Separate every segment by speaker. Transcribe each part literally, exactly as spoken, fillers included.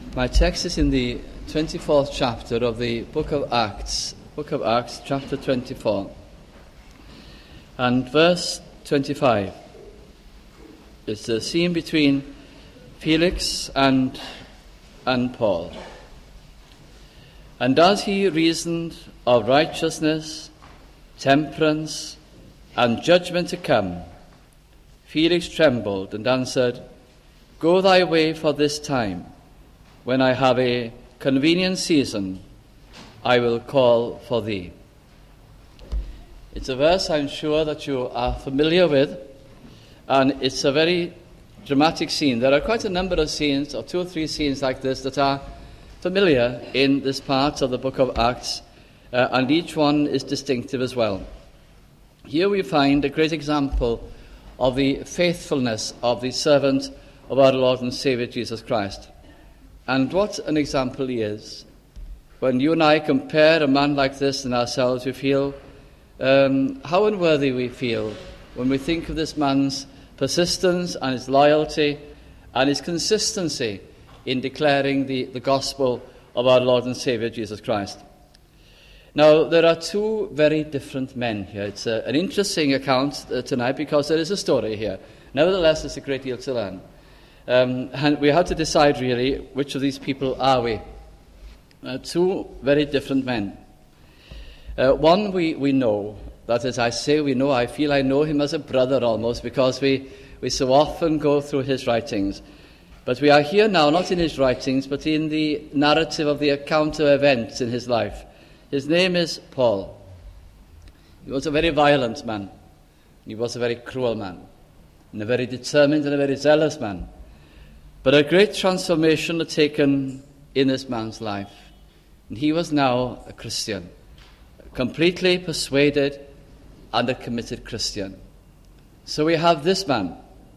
Speaker 1: My text is in the twenty-fourth chapter of the book of Acts, book of Acts, chapter twenty-four, and verse twenty-five. It's the scene between Felix and, and Paul. And as he reasoned of righteousness, temperance, and judgment to come, Felix trembled and answered, "Go thy way for this time. When I have a convenient season, I will call for thee." It's a verse I'm sure that you are familiar with, and it's a very dramatic scene. There are quite a number of scenes, or two or three scenes like this, that are familiar in this part of the book of Acts, uh, and each one is distinctive as well. Here we find a great example of the faithfulness of the servant of our Lord and Saviour Jesus Christ. And what an example he is. When you and I compare a man like this in ourselves, we feel um, how unworthy we feel when we think of this man's persistence and his loyalty and his consistency in declaring the, the gospel of our Lord and Saviour Jesus Christ. Now, there are two very different men here. It's a, an interesting account uh, tonight because there is a story here. Nevertheless, there's a great deal to learn. Um, and we have to decide, really, which of these people are we. Uh, two very different men. Uh, one we, we know, that as I say we know, I feel I know him as a brother almost, because we, we so often go through his writings. But we are here now, not in his writings, but in the narrative of the account of events in his life. His name is Paul. He was a very violent man. He was a very cruel man, and a very determined and a very zealous man. But a great transformation had taken in this man's life. And he was now a Christian, a completely persuaded and a committed Christian. So we have this man.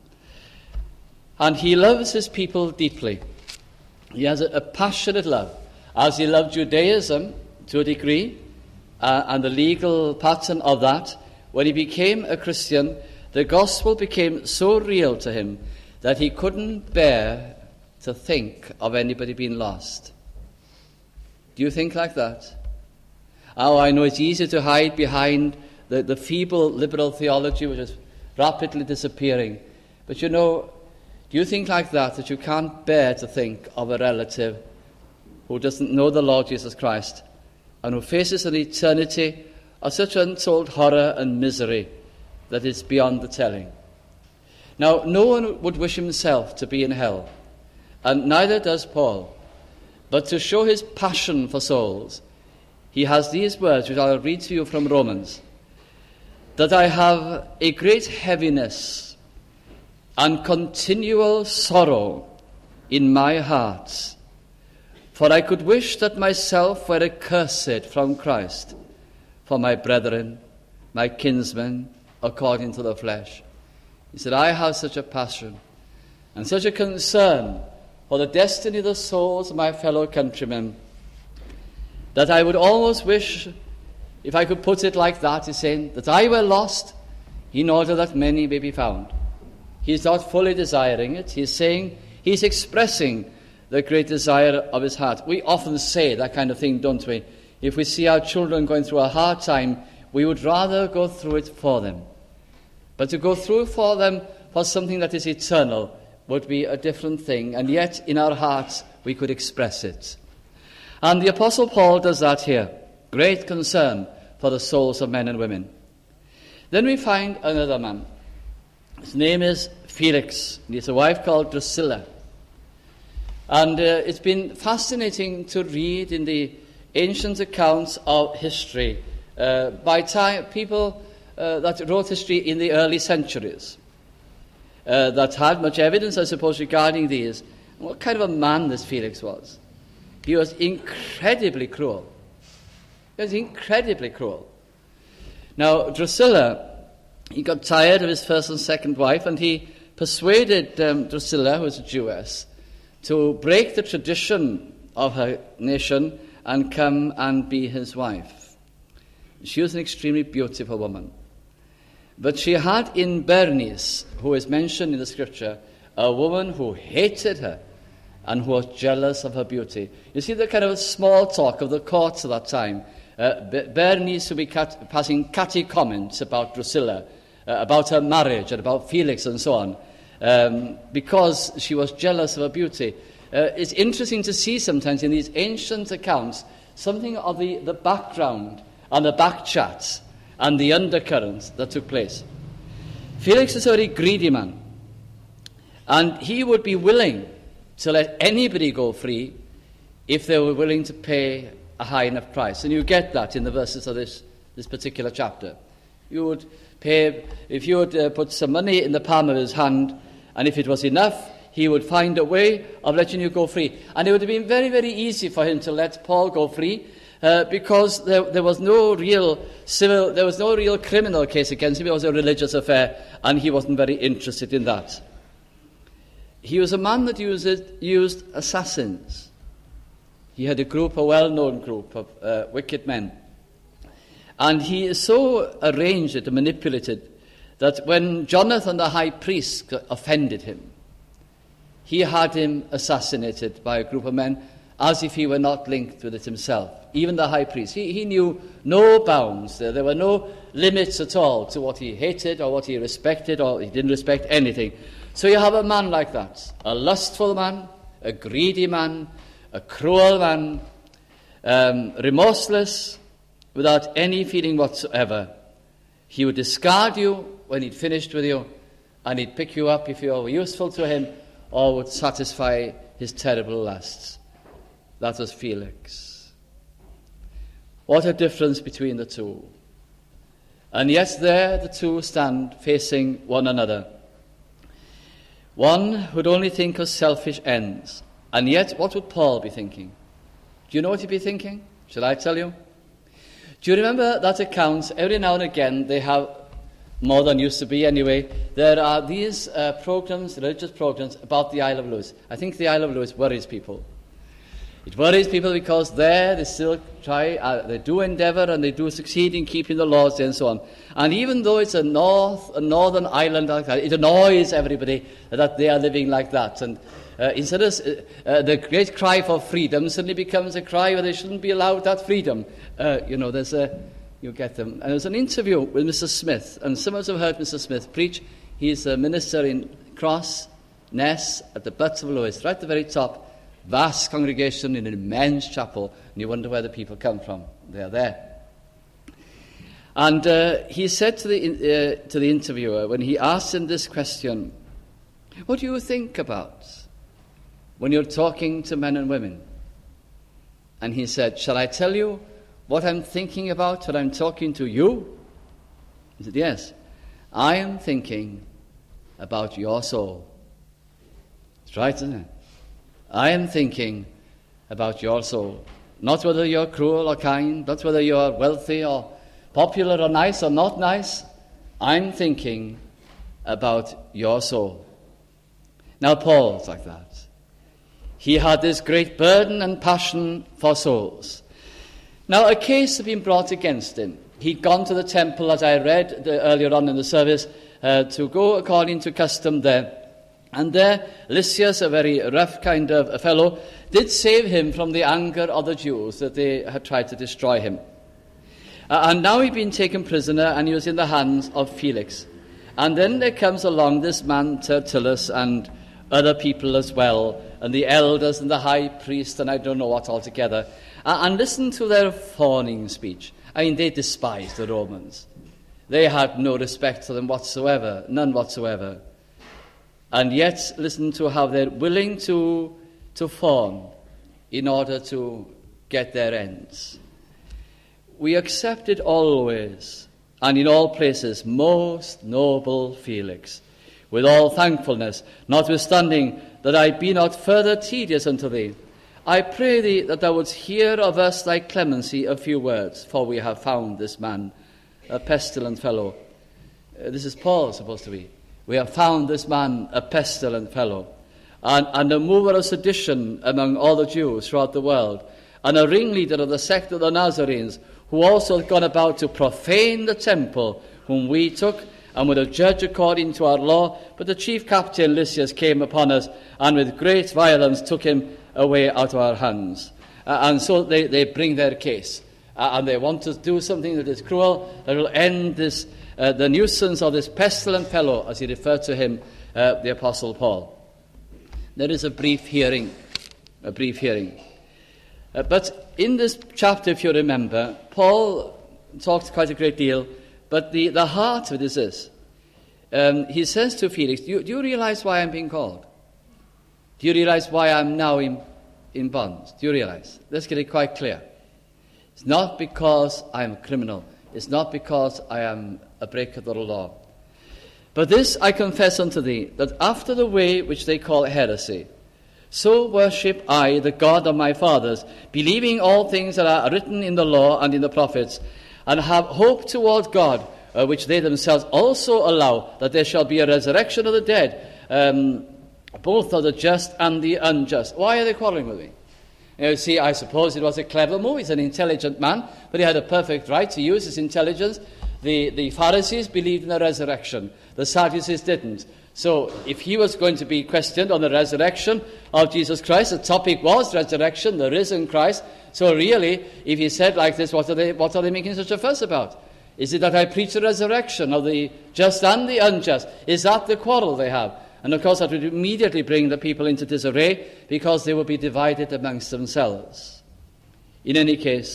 Speaker 1: And he loves his people deeply. He has a, a passionate love. As he loved Judaism to a degree, uh, and the legal pattern of that, when he became a Christian, the gospel became so real to him that he couldn't bear to think of anybody being lost. Do you think like that? Oh, I know it's easy to hide behind the, the feeble liberal theology which is rapidly disappearing. But you know, do you think like that, that you can't bear to think of a relative who doesn't know the Lord Jesus Christ and who faces an eternity of such untold horror and misery that is beyond the telling? Now, no one would wish himself to be in hell, and neither does Paul. But to show his passion for souls, he has these words, which I'll read to you from Romans, that I have a great heaviness and continual sorrow in my heart, for I could wish that myself were accursed from Christ for my brethren, my kinsmen, according to the flesh. He said, I have such a passion and such a concern for the destiny of the souls of my fellow countrymen that I would almost wish, if I could put it like that, he's saying, that I were lost in order that many may be found. He's not fully desiring it. He's saying, he's expressing the great desire of his heart. We often say that kind of thing, don't we? If we see our children going through a hard time, we would rather go through it for them. But to go through for them for something that is eternal would be a different thing, and yet in our hearts we could express it. And the Apostle Paul does that here. Great concern for the souls of men and women. Then we find another man. His name is Felix, and he has a wife called Drusilla. And uh, it's been fascinating to read in the ancient accounts of history uh, by time, people uh, that wrote history in the early centuries uh, that had much evidence, I suppose, regarding these. What kind of a man this Felix was. He was incredibly cruel. He was incredibly cruel. Now, Drusilla, he got tired of his first and second wife, and he persuaded um, Drusilla, who was a Jewess, to break the tradition of her nation and come and be his wife. She was an extremely beautiful woman. But she had in Bernice, who is mentioned in the scripture, a woman who hated her and who was jealous of her beauty. You see the kind of small talk of the courts at that time. Uh, Bernice would be cat- passing catty comments about Drusilla, uh, about her marriage and about Felix and so on, um, because she was jealous of her beauty. Uh, it's interesting to see sometimes in these ancient accounts something of the, the background and the back chats and the undercurrents that took place. Felix is a very greedy man, and he would be willing to let anybody go free if they were willing to pay a high enough price. And you get that in the verses of this, this particular chapter. You would pay, if you would uh, put some money in the palm of his hand, and if it was enough, he would find a way of letting you go free. And it would have been very, very easy for him to let Paul go free, uh, because there, there was no real civil, there was no real criminal case against him. It was a religious affair, and he wasn't very interested in that. He was a man that used, used assassins. He had a group, a well-known group of uh, wicked men. And he so arranged it and manipulated that when Jonathan the high priest offended him, he had him assassinated by a group of men as if he were not linked with it himself. Even the high priest. He, he knew no bounds. There, there were no limits at all to what he hated or what he respected, or he didn't respect anything. So you have a man like that, a lustful man, a greedy man, a cruel man, um, remorseless, without any feeling whatsoever. He would discard you when he'd finished with you, and he'd pick you up if you were useful to him, or would satisfy his terrible lusts. That was Felix. What a difference between the two. And yet there the two stand facing one another. One would only think of selfish ends. And yet, what would Paul be thinking? Do you know what he'd be thinking? Shall I tell you? Do you remember that account? Every now and again they have, more than used to be anyway, there are these uh, programs, religious programs, about the Isle of Lewis. I think the Isle of Lewis worries people. It worries people because there they still try, uh, they do endeavour and they do succeed in keeping the laws and so on. And even though it's a north, a northern island like that, it annoys everybody that they are living like that. And uh, instead of uh, uh, the great cry for freedom suddenly becomes a cry where they shouldn't be allowed that freedom. Uh, you know, there's a, you get them. And there's an interview with Mister Smith, and some of us have heard Mister Smith preach. He's a minister in Cross, Ness, at the Butts of Lewis, right at the very top. Vast congregation in an immense chapel, and you wonder where the people come from. They are there. And uh, he said to the uh, to the interviewer, when he asked him this question, what do you think about when you're talking to men and women? And he said, shall I tell you what I'm thinking about when I'm talking to you? He said, yes. I am thinking about your soul. It's right, isn't it? I am thinking about your soul. Not whether you're cruel or kind, not whether you're wealthy or popular or nice or not nice. I'm thinking about your soul. Now, Paul's like that. He had this great burden and passion for souls. Now, a case had been brought against him. He'd gone to the temple, as I read the, earlier on in the service, uh, to go according to custom there. And there, Lysias, a very rough kind of a fellow, did save him from the anger of the Jews that they had tried to destroy him. Uh, and now he'd been taken prisoner, and he was in the hands of Felix. And then there comes along this man Tertullus and other people as well, and the elders and the high priest, and I don't know what altogether. Uh, and listen to their fawning speech. I mean, they despised the Romans. They had no respect for them whatsoever, none whatsoever. And yet, listen to how they're willing to, to fawn in order to get their ends. We accept it always, and in all places, most noble Felix, with all thankfulness, notwithstanding that I be not further tedious unto thee. I pray thee that thou wouldst hear of us thy clemency a few words, for we have found this man, a pestilent fellow. Uh, this is Paul supposed to be. We have found this man a pestilent fellow, and, and a mover of sedition among all the Jews throughout the world, and a ringleader of the sect of the Nazarenes, who also had gone about to profane the temple, whom we took and would have judged according to our law. But the chief captain Lysias came upon us, and with great violence took him away out of our hands. Uh, and so they, they bring their case. Uh, and they want to do something that is cruel, that will end this, uh, the nuisance of this pestilent fellow, as he referred to him, uh, the Apostle Paul. There is a brief hearing, a brief hearing. Uh, but in this chapter, if you remember, Paul talks quite a great deal, but the, the heart of it is this. Um, he says to Felix, do you, do you realize why I'm being called? Do you realize why I'm now in, in bonds? Do you realize? Let's get it quite clear. It's not because I'm a criminal. It's not because I am a breaker of the law. But this I confess unto thee, that after the way which they call heresy, so worship I the God of my fathers, believing all things that are written in the law and in the prophets, and have hope toward God, uh, which they themselves also allow, that there shall be a resurrection of the dead, um, both of the just and the unjust. Why are they quarreling with me? You see, I suppose it was a clever move. He's an intelligent man, but he had a perfect right to use his intelligence. The, the Pharisees believed in the resurrection. The Sadducees didn't. So if he was going to be questioned on the resurrection of Jesus Christ, the topic was resurrection, the risen Christ. So really, if he said like this, what are they, what are they making such a fuss about? Is it that I preach the resurrection of the just and the unjust? Is that the quarrel they have? And of course that would immediately bring the people into disarray, because they would be divided amongst themselves. In any case,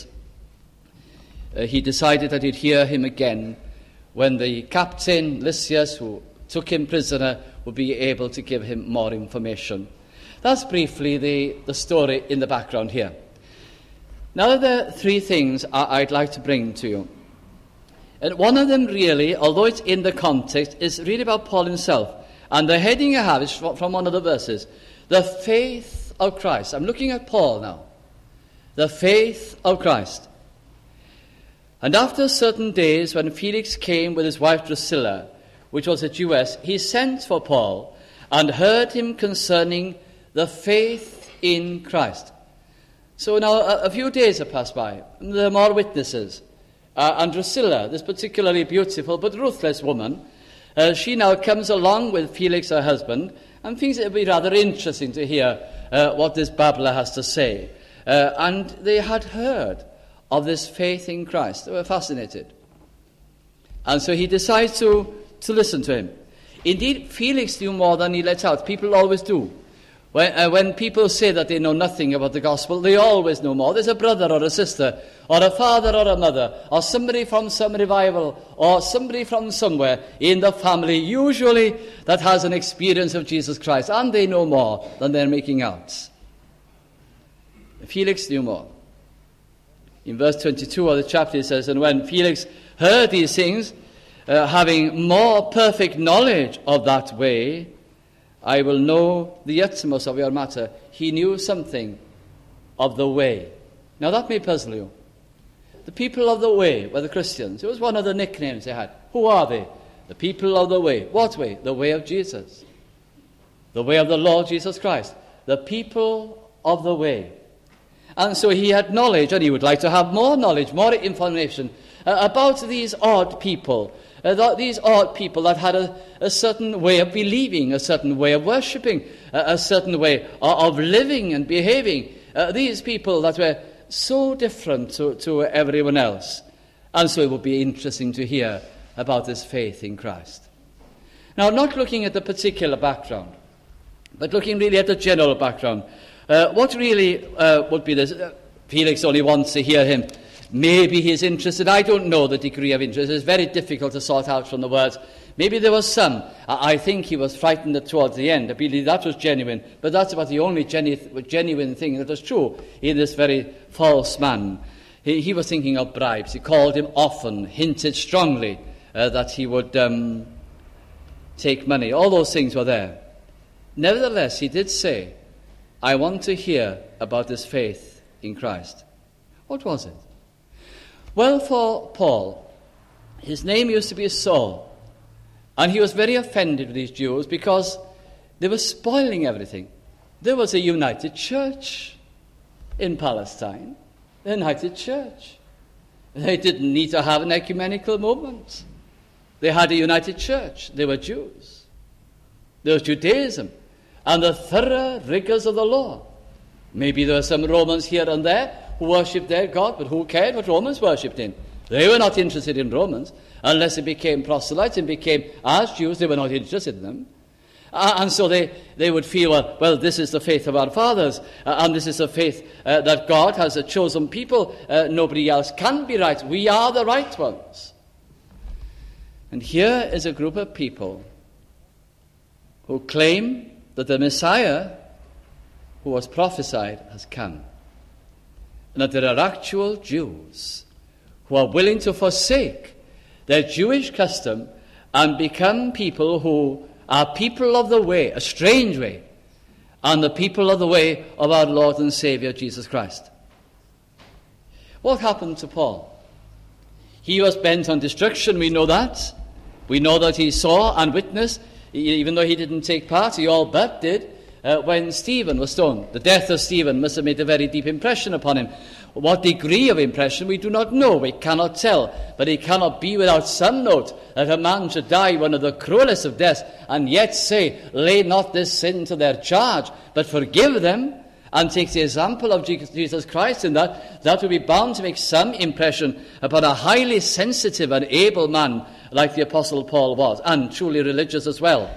Speaker 1: uh, he decided that he'd hear him again when the captain, Lysias, who took him prisoner, would be able to give him more information. That's briefly the, the story in the background here. Now there are three things I, I'd like to bring to you. And one of them really, although it's in the context, is really about Paul himself. And the heading I have is from one of the verses. The faith of Christ. I'm looking at Paul now. The faith of Christ. And after certain days, when Felix came with his wife Drusilla, which was a Jewess, he sent for Paul and heard him concerning the faith in Christ. So now a, a few days have passed by. And there are more witnesses. Uh, and Drusilla, this particularly beautiful but ruthless woman, Uh, she now comes along with Felix, her husband, and thinks it would be rather interesting to hear uh, what this babbler has to say. Uh, and they had heard of this faith in Christ. They were fascinated. And so he decides to, to listen to him. Indeed, Felix knew more than he let out. People always do. When, uh, when people say that they know nothing about the gospel, they always know more. There's a brother or a sister, or a father or a mother, or somebody from some revival, or somebody from somewhere in the family, usually that has an experience of Jesus Christ, and they know more than they're making out. Felix knew more. In verse twenty-two of the chapter it says, and when Felix heard these things, uh, having more perfect knowledge of that way, I will know the utmost of your matter. He knew something of the way. Now that may puzzle you. The people of the way were the Christians. It was one of the nicknames they had. Who are they? The people of the way. What way? The way of Jesus. The way of the Lord Jesus Christ. The people of the way. And so he had knowledge, and he would like to have more knowledge, more information uh, about these odd people. Uh, th- these odd people that had a, a certain way of believing, a certain way of worshipping, uh, a certain way of, of living and behaving. Uh, these people that were so different to, to everyone else. And so it would be interesting to hear about this faith in Christ. Now, not looking at the particular background, but looking really at the general background. Uh, what really uh, would be this? Uh, Felix only wants to hear him. Maybe he's interested. I don't know the degree of interest. It's very difficult to sort out from the words. Maybe there was some. I, I think he was frightened towards the end. I believe that was genuine. But that's about the only genu- genuine thing that was true in this very false man. He, he was thinking of bribes. He called him often, hinted strongly uh, that he would um, take money. All those things were there. Nevertheless, he did say, I want to hear about this faith in Christ. What was it? Well, for Paul, his name used to be Saul, and he was very offended with these Jews because they were spoiling everything. There was a united church in Palestine, a united church. They didn't need to have an ecumenical movement. They had a united church. They were Jews. There was Judaism and the thorough rigors of the law. Maybe there were some Romans here and there who worshipped their God, but who cared what Romans worshipped in? They were not interested in Romans. Unless they became proselytes and became as Jews, they were not interested in them. Uh, and so they, they would feel, well, well, this is the faith of our fathers, uh, and this is the faith uh, that God has a chosen people. Uh, nobody else can be right. We are the right ones. And here is a group of people who claim that the Messiah who was prophesied has come, and that there are actual Jews who are willing to forsake their Jewish custom and become people who are people of the way, a strange way, and the people of the way of our Lord and Savior Jesus Christ. What happened to Paul? He was bent on destruction, we know that. We know that he saw and witnessed, even though he didn't take part, he all but did, uh, when Stephen was stoned. The death of Stephen must have made a very deep impression upon him. What degree of impression we do not know, we cannot tell, but it cannot be without some note that a man should die one of the cruelest of deaths, and yet say, lay not this sin to their charge, but forgive them, and take the example of Jesus Christ in that. That would be bound to make some impression upon a highly sensitive and able man like the Apostle Paul was, and truly religious as well.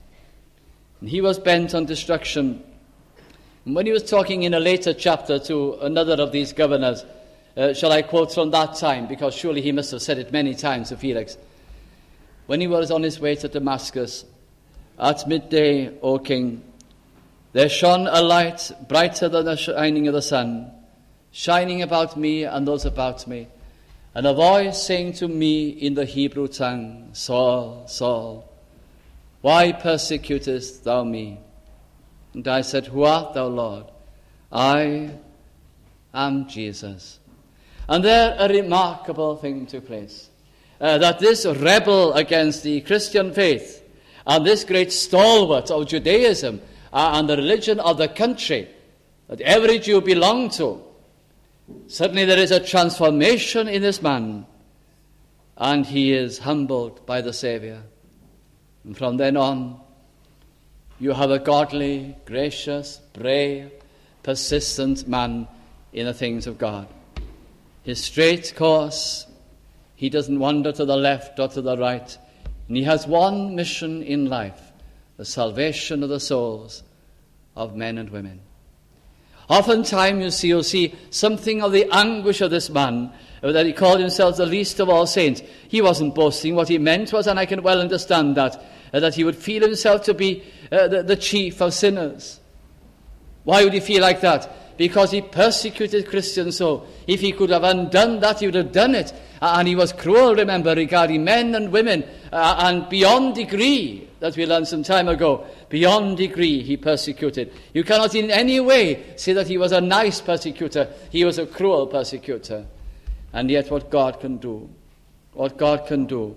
Speaker 1: And he was bent on destruction. And when he was talking in a later chapter to another of these governors, uh, shall I quote from that time, because surely he must have said it many times to Felix. When he was on his way to Damascus, at midday, O king, there shone a light brighter than the shining of the sun, shining about me and those about me, and a voice saying to me in the Hebrew tongue, Saul, Saul, why persecutest thou me? And I said, who art thou, Lord? I am Jesus. And there a remarkable thing took place, uh, that this rebel against the Christian faith and this great stalwart of Judaism uh, and the religion of the country that every Jew belonged to, suddenly there is a transformation in this man, and he is humbled by the Saviour. And from then on, you have a godly, gracious, brave, persistent man in the things of God. His straight course, he doesn't wander to the left or to the right. And he has one mission in life, the salvation of the souls of men and women. Oftentimes you see, you'll see something of the anguish of this man, that he called himself the least of all saints. He wasn't boasting. What he meant was, and I can well understand that, uh, that he would feel himself to be uh, the, the chief of sinners. Why would he feel like that? Because he persecuted Christians so. If he could have undone that, he would have done it. Uh, and he was cruel, remember, regarding men and women, uh, and beyond degree, that we learned some time ago, beyond degree he persecuted. You cannot in any way say that he was a nice persecutor. He was a cruel persecutor. And yet what God can do, what God can do.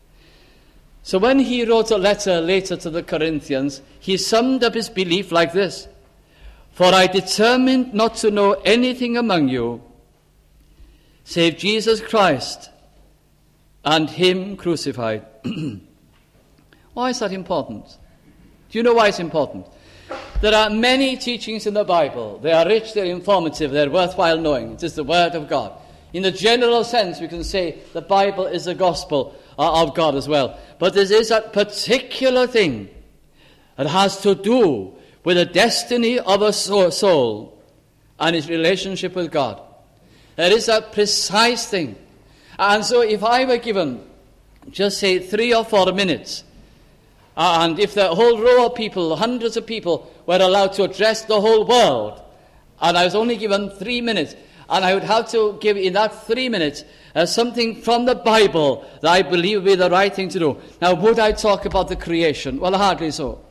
Speaker 1: So when he wrote a letter later to the Corinthians, he summed up his belief like this: For I determined not to know anything among you save Jesus Christ and him crucified. Why is that important? Do you know why it's important? There are many teachings in the Bible. They are rich, they're informative, they're worthwhile knowing. It is the Word of God. In the general sense, we can say the Bible is the gospel of God as well. But there is a particular thing that has to do with the destiny of a soul and its relationship with God. There is a precise thing. And so if I were given, just say, three or four minutes, and if the whole row of people, hundreds of people, were allowed to address the whole world, and I was only given three minutes, and I would have to give in that three minutes uh, something from the Bible that I believe would be the right thing to do. Now, would I talk about the creation? Well, hardly so.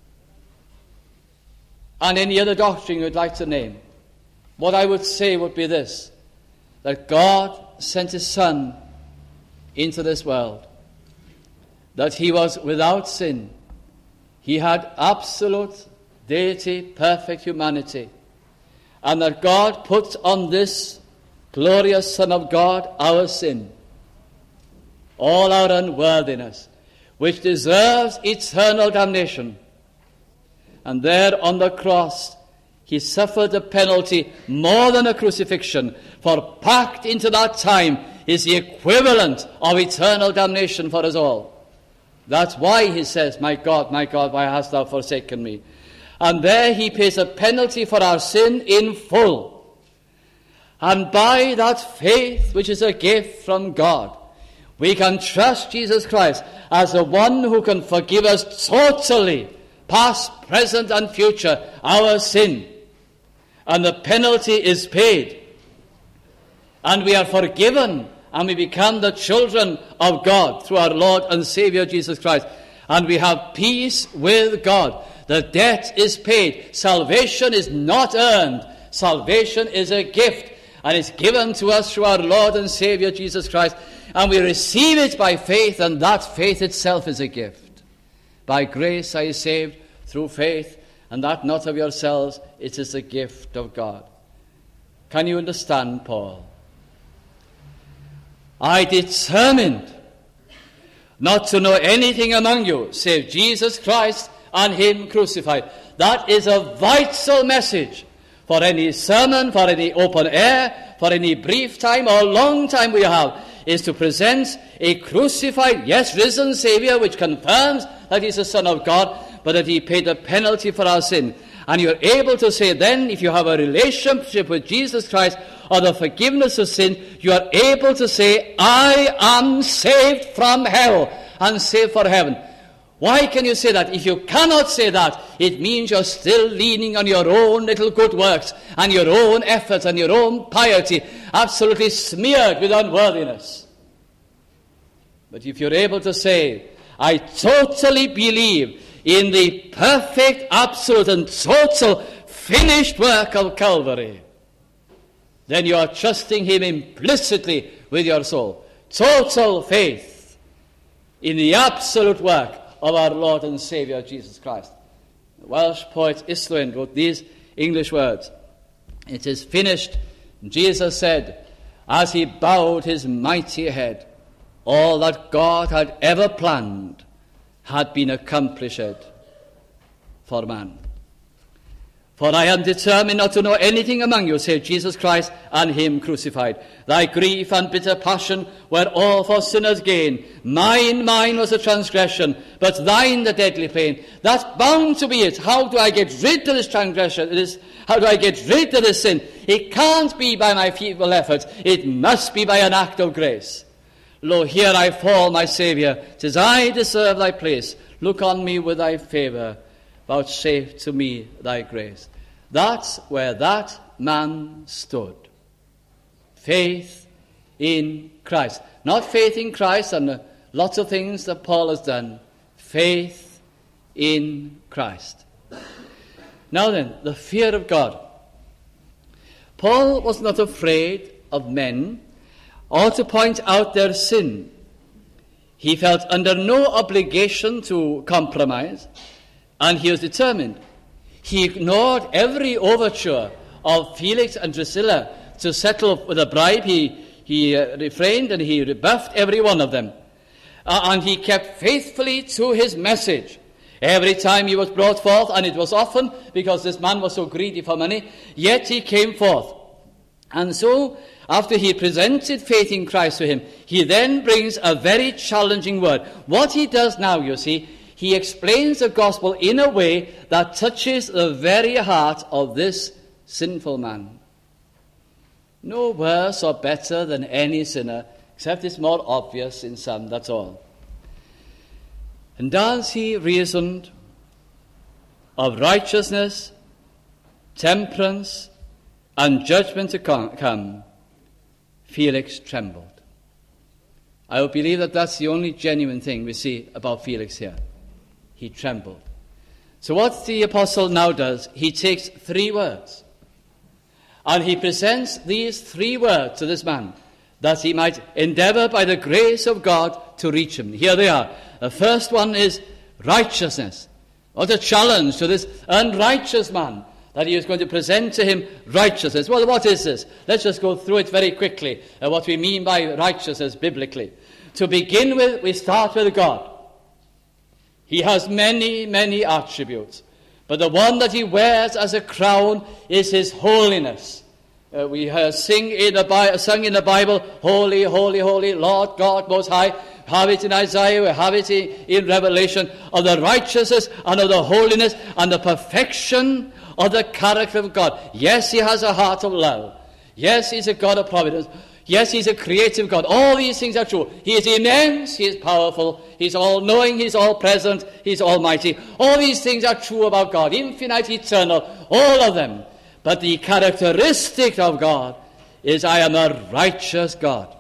Speaker 1: And any other doctrine you would like to name. What I would say would be this: that God sent his Son into this world, that he was without sin, he had absolute deity, perfect humanity, and that God put on this glorious Son of God our sin, all our unworthiness, which deserves eternal damnation. And there on the cross, he suffered a penalty more than a crucifixion, for packed into that time is the equivalent of eternal damnation for us all. That's why he says, my God, my God, why hast thou forsaken me? And there he pays a penalty for our sin in full. And by that faith, which is a gift from God, we can trust Jesus Christ as the one who can forgive us totally, past, present, and future, our sin. And the penalty is paid. And we are forgiven, and we become the children of God through our Lord and Savior Jesus Christ. And we have peace with God. The debt is paid. Salvation is not earned. Salvation is a gift, and it's given to us through our Lord and Savior Jesus Christ. And we receive it by faith, and that faith itself is a gift. By grace are you saved through faith, and that not of yourselves, it is a gift of God. Can you understand, Paul? I determined not to know anything among you save Jesus Christ and him crucified. That is a vital message for any sermon, for any open air, for any brief time or long time we have, is to present a crucified, yes, risen Savior, which confirms that he's the Son of God, but that he paid the penalty for our sin. And you're able to say then, if you have a relationship with Jesus Christ or the forgiveness of sin, you are able to say, I am saved from hell and saved for heaven. Why can you say that? If you cannot say that, it means you're still leaning on your own little good works and your own efforts and your own piety, absolutely smeared with unworthiness. But if you're able to say, I totally believe in the perfect, absolute, and total finished work of Calvary, then you are trusting him implicitly with your soul. Total faith in the absolute work of our Lord and Savior Jesus Christ. The Welsh poet Islwyn wrote these English words. It is finished, Jesus said, as he bowed his mighty head. All that God had ever planned had been accomplished for man. For I am determined not to know anything among you save Jesus Christ and him crucified. Thy grief and bitter passion were all for sinners' gain. Mine, mine was a transgression, but thine the deadly pain. That's bound to be it. How do I get rid of this transgression? This, how do I get rid of this sin? It can't be by my feeble efforts. It must be by an act of grace. Lo, here I fall, my Saviour. 'Tis I deserve thy place. Look on me with thy favour. Vouchsafe to me thy grace. That's where that man stood. Faith in Christ. Not faith in Christ and uh, lots of things that Paul has done. Faith in Christ. Now then, the fear of God. Paul was not afraid of men or to point out their sin. He felt under no obligation to compromise, and he was determined. He ignored every overture of Felix and Drusilla to settle with a bribe. He, he uh, refrained and he rebuffed every one of them. Uh, and he kept faithfully to his message. Every time he was brought forth, and it was often because this man was so greedy for money, yet he came forth. And so, after he presented faith in Christ to him, he then brings a very challenging word. What he does now, you see, he explains the gospel in a way that touches the very heart of this sinful man. No worse or better than any sinner, except it's more obvious in some, that's all. And as he reasoned of righteousness, temperance, and judgment to come, Felix trembled. I would believe that that's the only genuine thing we see about Felix here. He trembled. So what the apostle now does, he takes three words, and he presents these three words to this man, that he might endeavor by the grace of God to reach him. Here they are. The first one is righteousness. What a challenge to this unrighteous man, that he is going to present to him righteousness. Well, what is this? Let's just go through it very quickly, uh, what we mean by righteousness biblically. To begin with, we start with God. He has many, many attributes, but the one that he wears as a crown is his holiness. Uh, we uh, sing in the Bi- sung in the Bible, holy, holy, holy, Lord God Most High. Have it in Isaiah, we have it in, in Revelation, of the righteousness and of the holiness and the perfection of the character of God. Yes, he has a heart of love. Yes, he's a God of providence. Yes, he's a creative God. All these things are true. He is immense, he is powerful, he's all-knowing, he's all-present, he's almighty. All these things are true about God, infinite, eternal, all of them. But the characteristic of God is, I am a righteous God.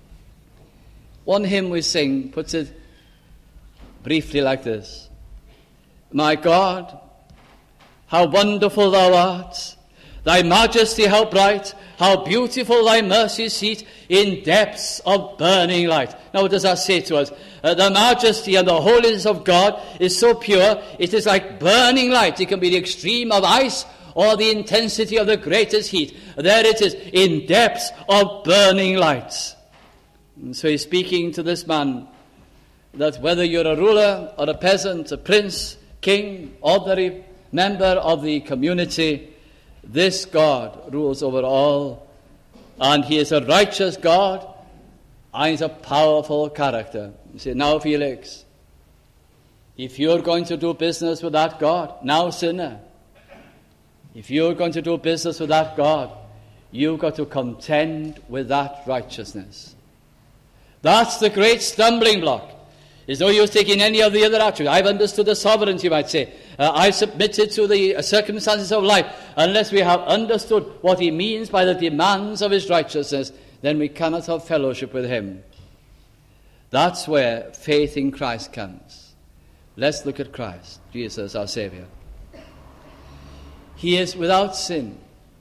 Speaker 1: One hymn we sing puts it briefly like this. My God, how wonderful thou art, thy majesty how bright, how beautiful thy mercy seat in depths of burning light. Now what does that say to us? Uh, the majesty and the holiness of God is so pure, it is like burning light. It can be the extreme of ice or the intensity of the greatest heat. There it is, in depths of burning light. And so he's speaking to this man, that whether you're a ruler or a peasant, a prince, king, ordinary member of the community, this God rules over all, and he is a righteous God, and he's a powerful character. You say, now Felix, if you're going to do business with that God, now sinner, if you're going to do business with that God, you've got to contend with that righteousness. That's the great stumbling block. There's no use taking any of the other attributes. I've understood the sovereignty, you might say. Uh, I've submitted to the circumstances of life. Unless we have understood what he means by the demands of his righteousness, then we cannot have fellowship with him. That's where faith in Christ comes. Let's look at Christ, Jesus our Savior. He is without sin.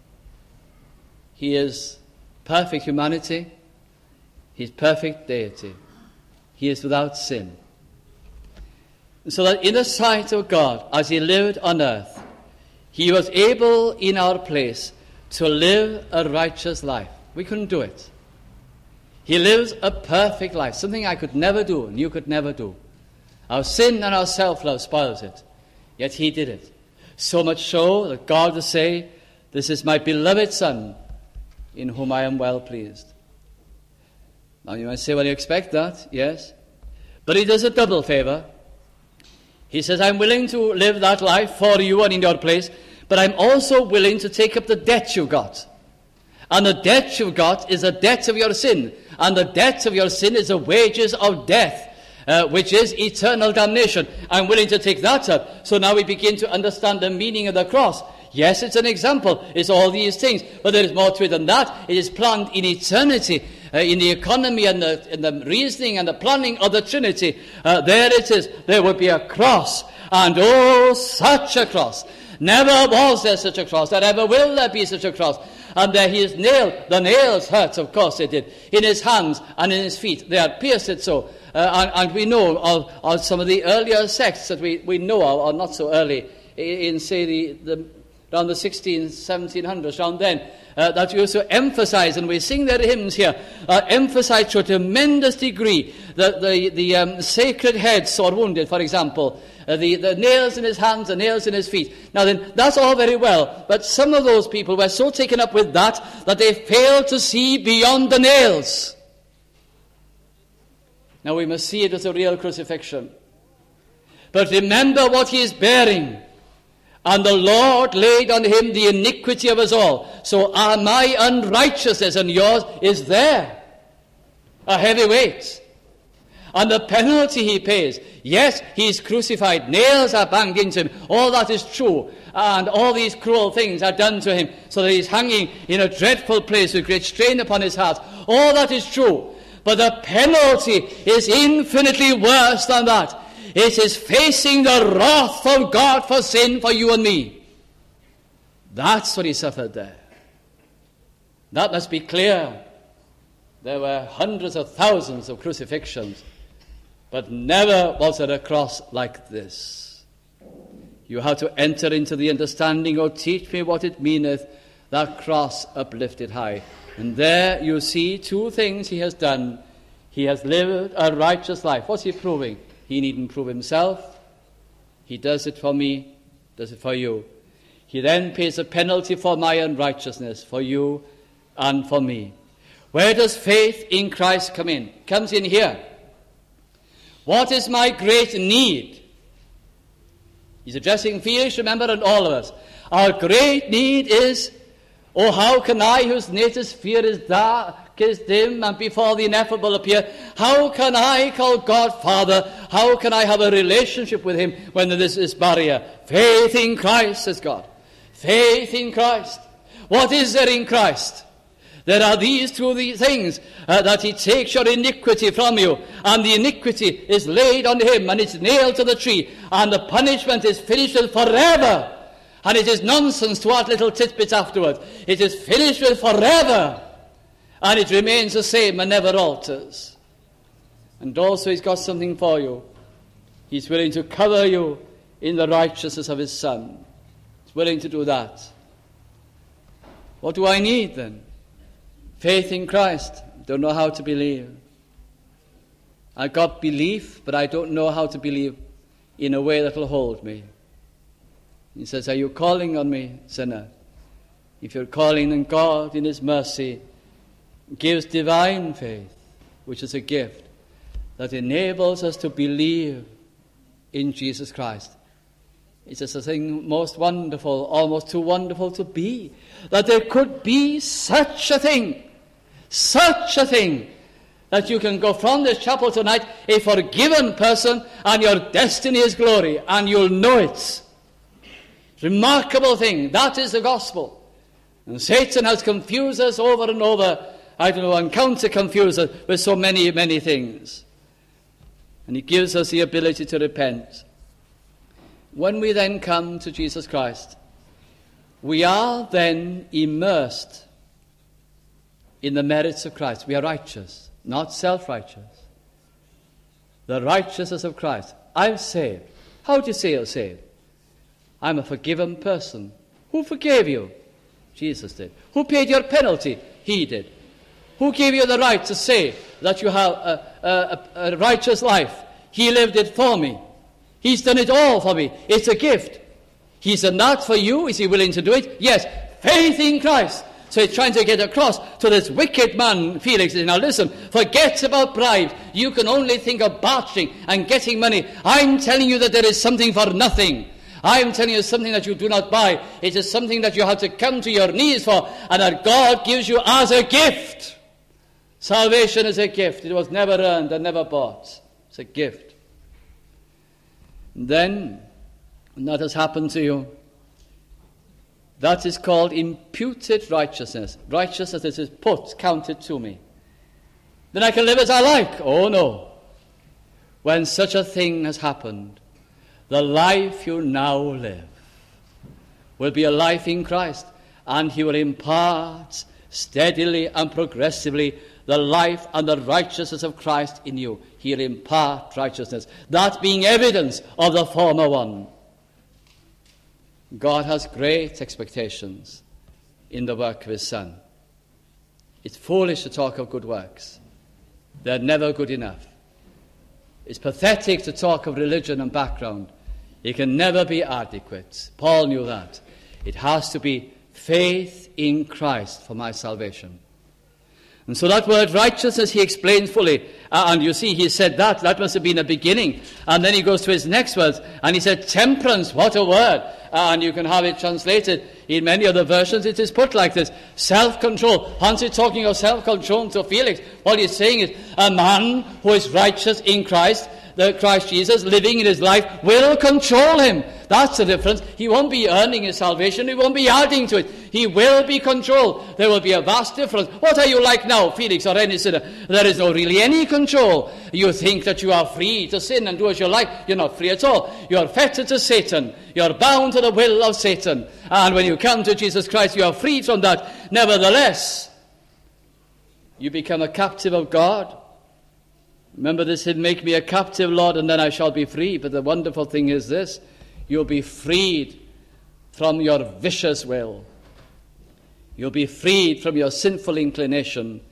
Speaker 1: He is perfect humanity. He's perfect deity. He is without sin. So that in the sight of God, as he lived on earth, he was able in our place to live a righteous life. We couldn't do it. He lives a perfect life, something I could never do and you could never do. Our sin and our self-love spoils it. Yet he did it. So much so that God will say, this is my beloved Son, in whom I am well pleased. Now you might say, well, you expect that, yes. But he does a double favor. He says, I'm willing to live that life for you and in your place, but I'm also willing to take up the debt you got. And the debt you've got is the debt of your sin. And the debt of your sin is the wages of death, uh, which is eternal damnation. I'm willing to take that up. So now we begin to understand the meaning of the cross. Yes, it's an example. It's all these things. But there is more to it than that. It is planned in eternity, uh, in the economy and the, in the reasoning and the planning of the Trinity. Uh, there it is. There would be a cross. And oh, such a cross. Never was there such a cross. There ever will there be such a cross. And there he is nailed. The nails hurt, of course they did. In his hands and in his feet. They had pierced it so. Uh, and, and we know of, of some of the earlier sects that we, we know of, or not so early, in, in say, the, the around the sixteen, seventeen hundreds, around then, uh, that used to emphasize, and we sing their hymns here, uh, emphasize to a tremendous degree that the, the um, sacred head sore wounded, for example, uh, the, the nails in his hands, the nails in his feet. Now then, that's all very well, but some of those people were so taken up with that that they failed to see beyond the nails. Now we must see it as a real crucifixion. But remember what he is bearing. And the Lord laid on him the iniquity of us all. So uh, my unrighteousness and yours is there. A heavy weight. And the penalty he pays. Yes, he is crucified. Nails are banged into him. All that is true. And all these cruel things are done to him. So that he is hanging in a dreadful place with great strain upon his heart. All that is true. But the penalty is infinitely worse than that. It is facing the wrath of God for sin for you and me. That's what he suffered there. That must be clear. There were hundreds of thousands of crucifixions, but never was there a cross like this. You have to enter into the understanding, or teach me what it meaneth, that cross uplifted high. And there you see two things he has done. He has lived a righteous life. What's he proving? He needn't prove himself. He does it for me, does it for you. He then pays a penalty for my unrighteousness, for you and for me. Where does faith in Christ come in? It comes in here. What is my great need? He's addressing Felix, remember, and all of us. Our great need is, oh, how can I, whose native sphere is dark, is dim, and before the ineffable appear, how can I call God Father? How can I have a relationship with him when there is this barrier? Faith in Christ, says God. Faith in Christ. What is there in Christ? There are these two things, uh, that he takes your iniquity from you, and the iniquity is laid on him, and it's nailed to the tree, and the punishment is finished with forever. And it is nonsense to add little tidbits afterwards. It is finished with forever. And it remains the same and never alters. And also he's got something for you. He's willing to cover you in the righteousness of his Son. He's willing to do that. What do I need then? Faith in Christ. Don't know how to believe. I got belief, but I don't know how to believe in a way that will hold me. He says, are you calling on me, sinner? If you're calling on God in his mercy, gives divine faith, which is a gift that enables us to believe in Jesus Christ. It's just a thing most wonderful, almost too wonderful to be, that there could be such a thing, such a thing, that you can go from this chapel tonight a forgiven person, and your destiny is glory, and you'll know it. Remarkable thing. That is the gospel. And Satan has confused us over and over, I don't know, and counter confused us with so many, many things. And he gives us the ability to repent. When we then come to Jesus Christ, we are then immersed in the merits of Christ. We are righteous, not self-righteous. The righteousness of Christ. I'm saved. How do you say you're saved? I'm a forgiven person. Who forgave you? Jesus did. Who paid your penalty? He did. Who gave you the right to say that you have a, a, a righteous life? He lived it for me. He's done it all for me. It's a gift. He's done that for you. Is he willing to do it? Yes. Faith in Christ. So he's trying to get across to this wicked man, Felix. Now listen, forget about bribes. You can only think of bartering and getting money. I'm telling you that there is something for nothing. I'm telling you something that you do not buy. It is something that you have to come to your knees for, and that God gives you as a gift. Salvation is a gift. It was never earned and never bought. It's a gift. And then, when that has happened to you, that is called imputed righteousness. Righteousness is put, counted to me. Then I can live as I like. Oh no. When such a thing has happened, the life you now live will be a life in Christ, and he will impart steadily and progressively the life and the righteousness of Christ in you. He'll impart righteousness, that being evidence of the former one. God has great expectations in the work of his Son. It's foolish to talk of good works. They're never good enough. It's pathetic to talk of religion and background. It can never be adequate. Paul knew that. It has to be faith in Christ for my salvation. And so that word righteousness he explains fully. Uh, and you see, he said that. That must have been a beginning. And then he goes to his next words. And he said temperance. What a word. Uh, and you can have it translated in many other versions. It is put like this. Self-control. Hans is talking of self-control to Felix. What he's saying is a man who is righteous in Christ, the Christ Jesus, living in his life, will control him. That's the difference. He won't be earning his salvation. He won't be adding to it. He will be controlled. There will be a vast difference. What are you like now, Felix, or any sinner? There is no really any control. You think that you are free to sin and do as you like. You're not free at all. You're fettered to Satan. You're bound to the will of Satan. And when you come to Jesus Christ, you are freed from that. Nevertheless, you become a captive of God. Remember this, he'd make me a captive, Lord, and then I shall be free. But the wonderful thing is this, you'll be freed from your vicious will. You'll be freed from your sinful inclination.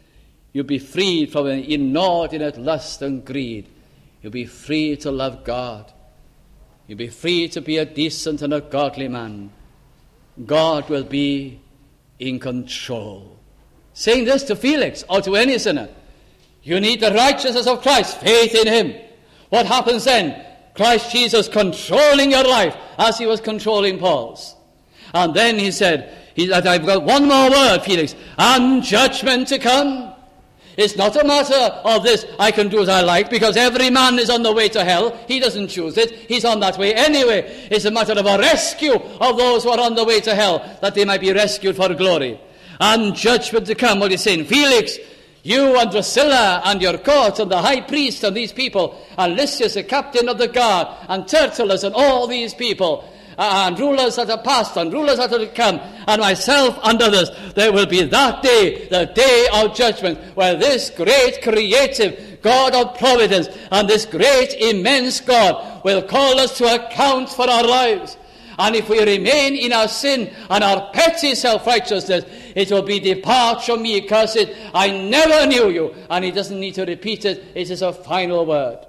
Speaker 1: You'll be freed from an inordinate lust and greed. You'll be free to love God. You'll be free to be a decent and a godly man. God will be in control. Saying this to Felix or to any sinner, you need the righteousness of Christ, faith in him. What happens then? Christ Jesus controlling your life as he was controlling Paul's. And then he said, he said, I've got one more word, Felix, and judgment to come. It's not a matter of this, I can do as I like, because every man is on the way to hell. He doesn't choose it. He's on that way anyway. It's a matter of a rescue of those who are on the way to hell, that they might be rescued for glory. And judgment to come. What he's saying, Felix, you and Drusilla and your court and the high priest and these people, and Lysias, the captain of the guard, and Tertullus and all these people, and rulers that are past and rulers that are to come, and myself and others, there will be that day, the day of judgment, where this great creative God of providence and this great immense God will call us to account for our lives. And if we remain in our sin and our petty self-righteousness, it will be, depart from me, cursed, I never knew you. And he doesn't need to repeat it. It is a final word.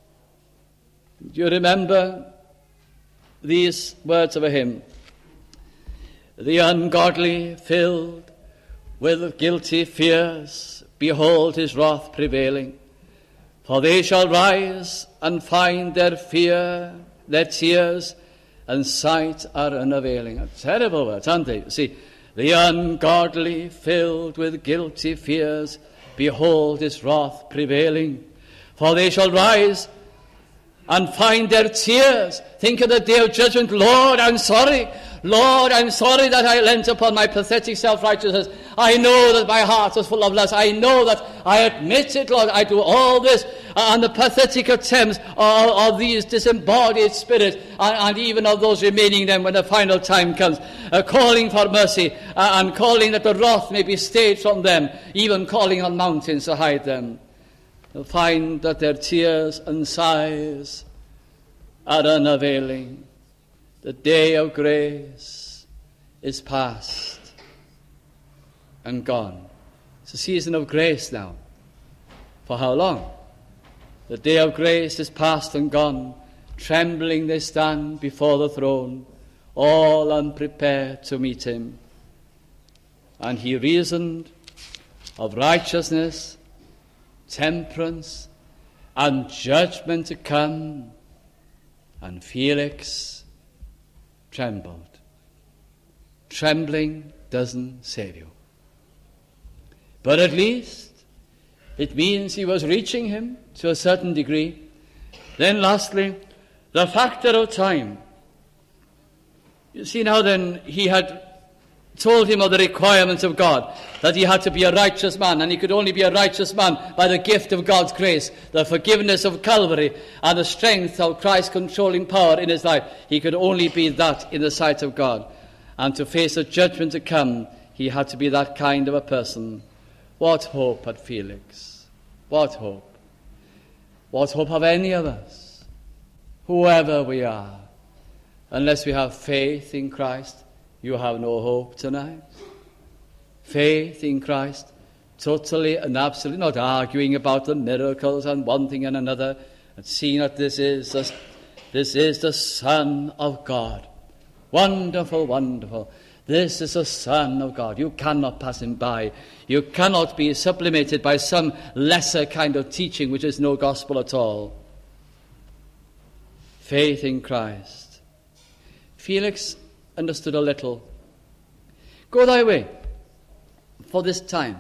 Speaker 1: Do you remember these words of a hymn? The ungodly filled with guilty fears, behold his wrath prevailing. For they shall rise and find their fear, their tears and sight are unavailing. Terrible words, aren't they? See, the ungodly filled with guilty fears, behold his wrath prevailing. For they shall rise and find their tears. Think of the day of judgment. Lord, I'm sorry. Lord, I'm sorry that I leant upon my pathetic self-righteousness. I know that my heart was full of lust. I know that I admit it, Lord. I do all this. And the pathetic attempts of, of these disembodied spirits, and, and even of those remaining then when the final time comes, uh, calling for mercy, uh, and calling that the wrath may be stayed from them, even calling on mountains to hide them. They'll find that their tears and sighs are unavailing. The day of grace is past and gone. It's a season of grace now. For how long? The day of grace is past and gone. Trembling they stand before the throne, all unprepared to meet him. And he reasoned of righteousness, temperance, and judgment to come. And Felix trembled. Trembling doesn't save you. But at least it means he was reaching him to a certain degree. Then lastly, the factor of time. You see now then, he had told him of the requirements of God, that he had to be a righteous man, and he could only be a righteous man by the gift of God's grace, the forgiveness of Calvary, and the strength of Christ's controlling power in his life. He could only be that in the sight of God. And to face a judgment to come, he had to be that kind of a person. What hope had Felix? What hope? What hope have any of us, whoever we are? Unless we have faith in Christ, you have no hope tonight. Faith in Christ, totally and absolutely, not arguing about the miracles and one thing and another, and seeing that this is the, this is the Son of God. Wonderful, wonderful. This is the Son of God. You cannot pass him by. You cannot be sublimated by some lesser kind of teaching which is no gospel at all. Faith in Christ. Felix understood a little. Go thy way for this time.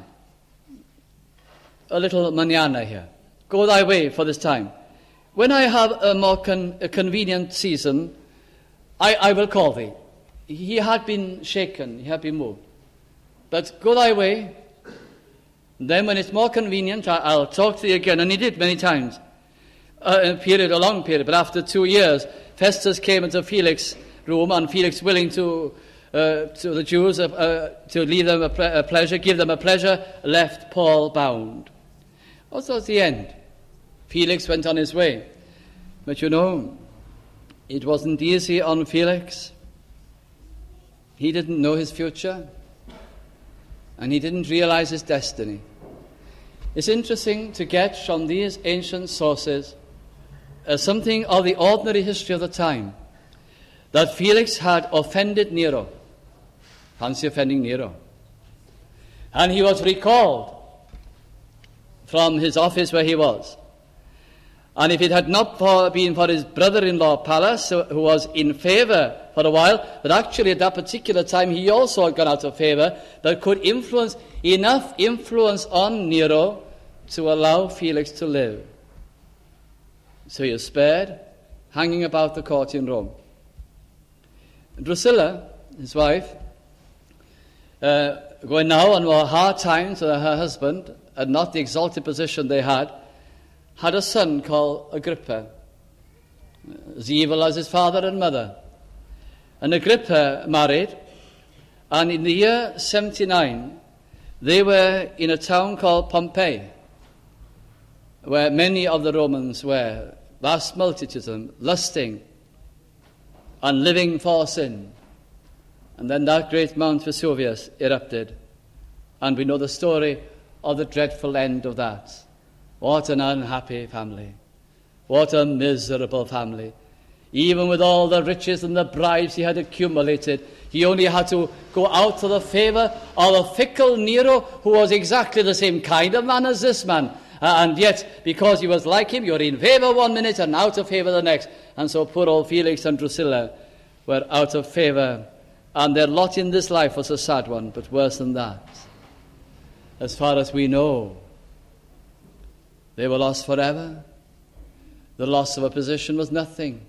Speaker 1: A little manana here. Go thy way for this time. When I have a more con- a convenient season, I, I will call thee. He had been shaken, he had been moved. But go thy way. Then when it's more convenient, I, I'll talk to thee again. And he did many times. Uh, a period, a long period. But after two years, Festus came into Felix' room, and Felix, willing to uh, to the Jews uh, to leave them a, ple- a pleasure, give them a pleasure, left Paul bound. Also at the end, Felix went on his way. But you know, it wasn't easy on Felix. He didn't know his future, and he didn't realize his destiny. It's interesting to get from these ancient sources uh, something of the ordinary history of the time, that Felix had offended Nero. Fancy offending Nero. And he was recalled from his office where he was. And if it had not for, been for his brother-in-law Pallas, who was in favor for a while, but actually at that particular time he also had gone out of favor, that could influence, enough influence on Nero to allow Felix to live. So he was spared, hanging about the court in Rome. Drusilla, his wife, uh, going now on more hard times with her husband, and not the exalted position they had, had a son called Agrippa, as evil as his father and mother. And Agrippa married, and in the year seventy-nine, they were in a town called Pompeii, where many of the Romans were, vast multitudes of them, lusting and living for sin. And then that great Mount Vesuvius erupted, and we know the story of the dreadful end of that. What an unhappy family. What a miserable family. Even with all the riches and the bribes he had accumulated, he only had to go out to the favor of a fickle Nero, who was exactly the same kind of man as this man. Uh, and yet, because he was like him, you're in favor one minute and out of favor the next. And so poor old Felix and Drusilla were out of favor. And their lot in this life was a sad one, but worse than that. As far as we know, they were lost forever. The loss of a position was nothing.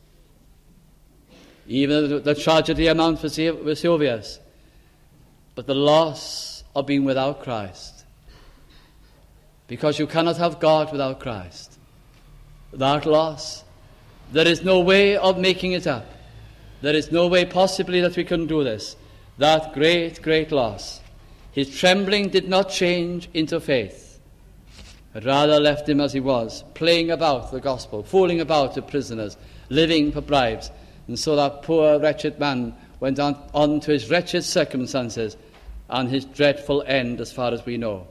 Speaker 1: Even the, the tragedy of Mount Vesuvius. But the loss of being without Christ. Because you cannot have God without Christ. That loss, there is no way of making it up. There is no way possibly that we can do this. That great, great loss. His trembling did not change into faith, but rather left him as he was, playing about the gospel, fooling about with prisoners, living for bribes. And so that poor, wretched man went on, on to his wretched circumstances and his dreadful end, as far as we know.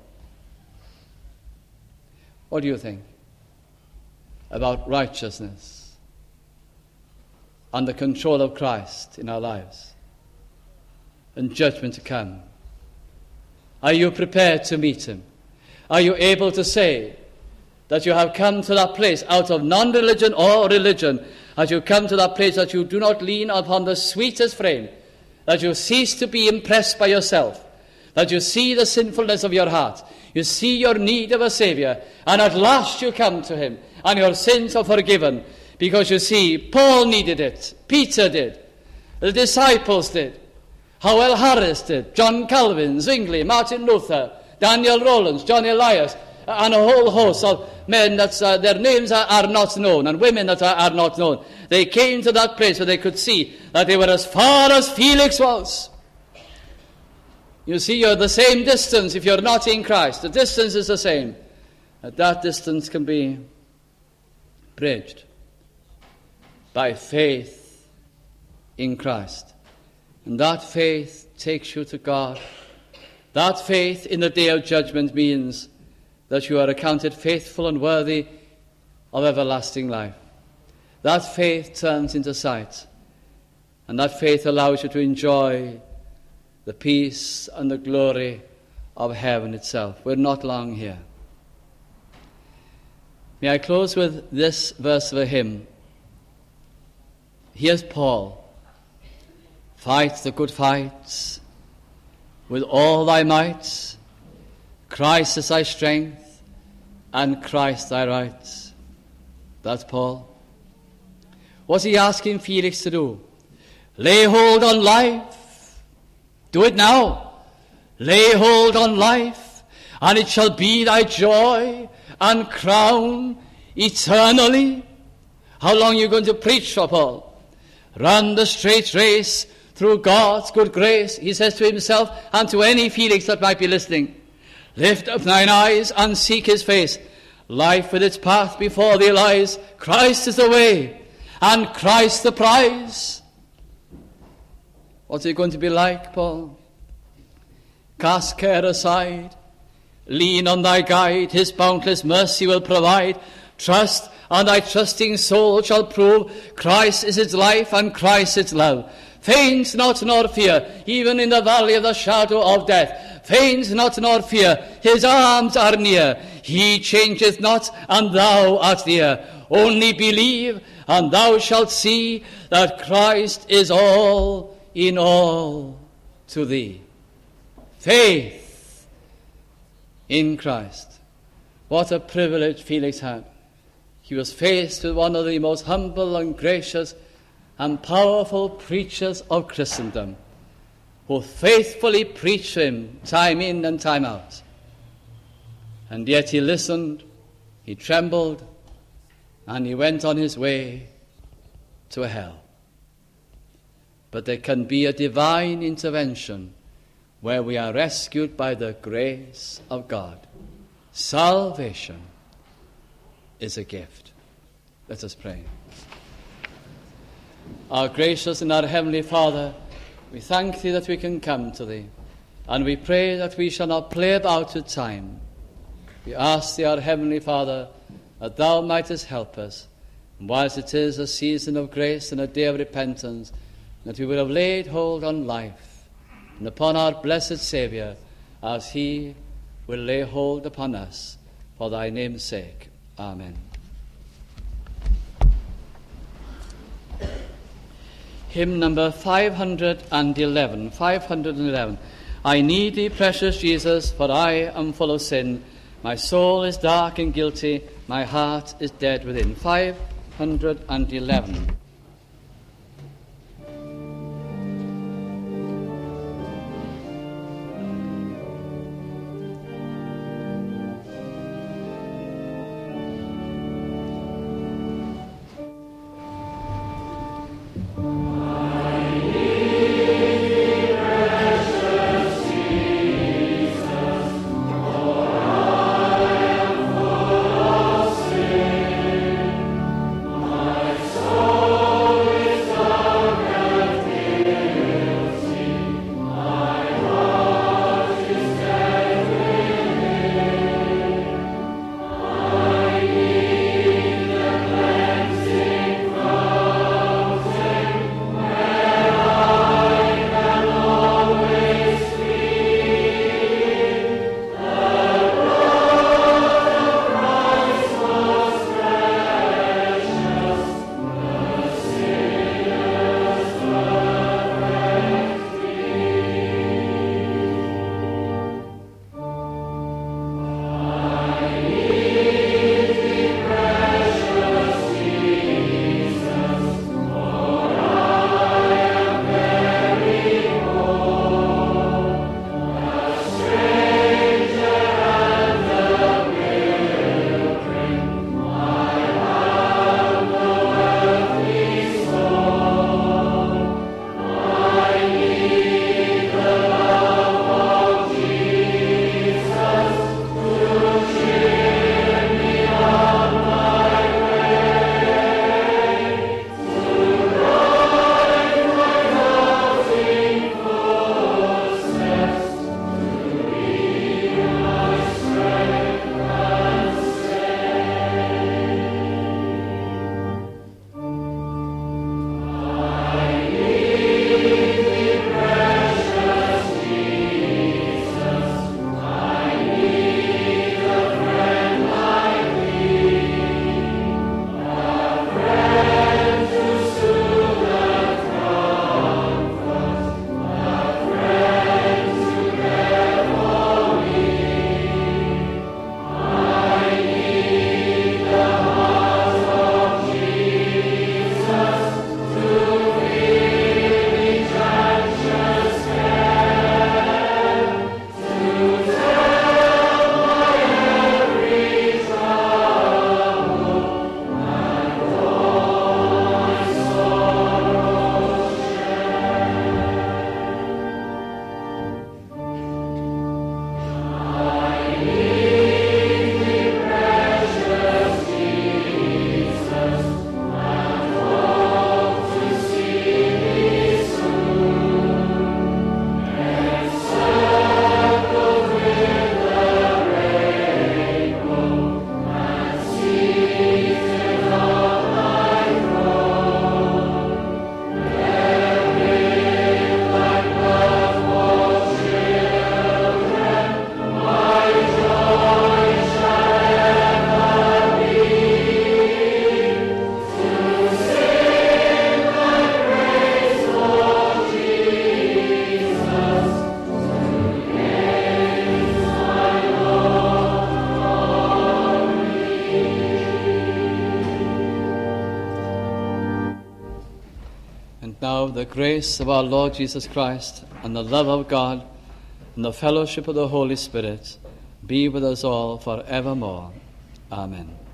Speaker 1: What do you think about righteousness and the control of Christ in our lives and judgment to come? Are you prepared to meet him? Are you able to say that you have come to that place out of non-religion or religion, as you come to that place that you do not lean upon the sweetest frame, that you cease to be impressed by yourself, that you see the sinfulness of your heart, you see your need of a Saviour, and at last you come to him, and your sins are forgiven, because you see, Paul needed it, Peter did, the disciples did, Howell Harris did, John Calvin, Zwingli, Martin Luther, Daniel Rollins, John Elias, and a whole host of men that uh, their names are, are not known, and women that are, are not known. They came to that place where they could see that they were as far as Felix was. You see, you're the same distance if you're not in Christ. The distance is the same. But that distance can be bridged by faith in Christ. And that faith takes you to God. That faith in the day of judgment means that you are accounted faithful and worthy of everlasting life. That faith turns into sight. And that faith allows you to enjoy the peace and the glory of heaven itself. We're not long here. May I close with this verse of a hymn. Here's Paul. Fight the good fight with all thy might. Christ is thy strength, and Christ thy right. That's Paul. What's he asking Felix to do? Lay hold on life. Do it now. Lay hold on life, and it shall be thy joy and crown eternally. How long are you going to preach for, Paul? Run the straight race through God's good grace, he says to himself and to any Felix that might be listening. Lift up thine eyes and seek his face. Life with its path before thee lies. Christ is the way, and Christ the prize. What's it going to be like, Paul? Cast care aside, Lean on thy guide, his boundless mercy will provide. Trust, and thy trusting soul shall prove Christ is its life and Christ its love. Faint not nor fear, even in the valley of the shadow of death. Faint not nor fear, his arms are near. He changeth not, and thou art near. Only believe, and thou shalt see that Christ is all in all to thee. Faith in Christ. What a privilege Felix had. He was faced with one of the most humble and gracious and powerful preachers of Christendom, who faithfully preached him time in and time out. And yet he listened, he trembled, and he went on his way to hell. But there can be a divine intervention where we are rescued by the grace of God. Salvation is a gift. Let us pray. Our gracious and our heavenly Father, we thank thee that we can come to thee, and we pray that we shall not play about with time. We ask thee, our heavenly Father, that thou mightest help us, and whilst it is a season of grace and a day of repentance, that we will have laid hold on life and upon our blessed Saviour, as he will lay hold upon us, for thy name's sake. Amen. Hymn number five hundred eleven. five hundred eleven. I need thee, precious Jesus, for I am full of sin. My soul is dark and guilty, my heart is dead within. five hundred eleven.
Speaker 2: Oh
Speaker 1: now the grace of our Lord Jesus Christ and the love of God and the fellowship of the Holy Spirit be with us all for evermore. Amen.